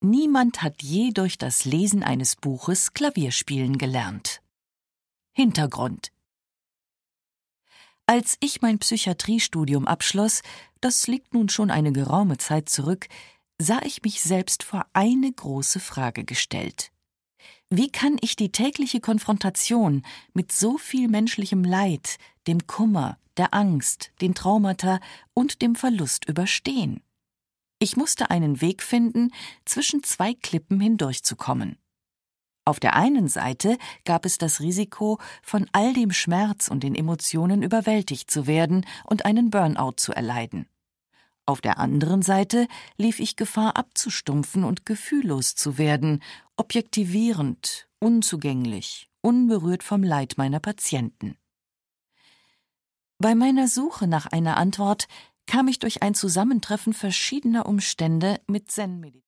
Niemand hat je durch das Lesen eines Buches Klavier spielen gelernt. Hintergrund: Als ich mein Psychiatriestudium abschloss, das liegt nun schon eine geraume Zeit zurück, sah ich mich selbst vor eine große Frage gestellt. Wie kann ich die tägliche Konfrontation mit so viel menschlichem Leid, dem Kummer, der Angst, den Traumata und dem Verlust überstehen? Ich musste einen Weg finden, zwischen zwei Klippen hindurchzukommen. Auf der einen Seite gab es das Risiko, von all dem Schmerz und den Emotionen überwältigt zu werden und einen Burnout zu erleiden. Auf der anderen Seite lief ich Gefahr, abzustumpfen und gefühllos zu werden, objektivierend, unzugänglich, unberührt vom Leid meiner Patienten. Bei meiner Suche nach einer Antwort kam ich durch ein Zusammentreffen verschiedener Umstände mit Zen-Meditation